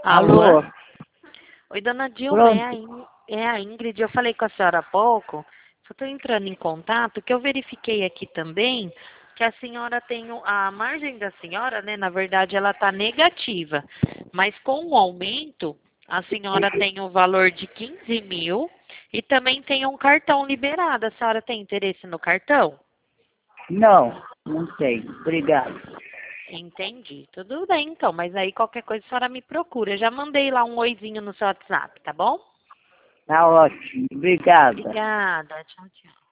Alô? Alô? Oi, dona Dilma, Pronto. é a Ingrid. Eu falei com a senhora há pouco. Só estou entrando em contato, que eu verifiquei aqui também que a senhora tem a margem da senhora, né? Na verdade, ela está negativa. Mas com o aumento, a senhora tem o valor de 15 mil e também tem um cartão liberado. A senhora tem interesse no cartão? Não, não tenho. Obrigado. Entendi. Tudo bem, então. Mas aí qualquer coisa a senhora me procura. Eu já mandei lá um oizinho no seu WhatsApp, tá bom? Tá ótimo. Obrigada. Obrigada. Tchau, tchau.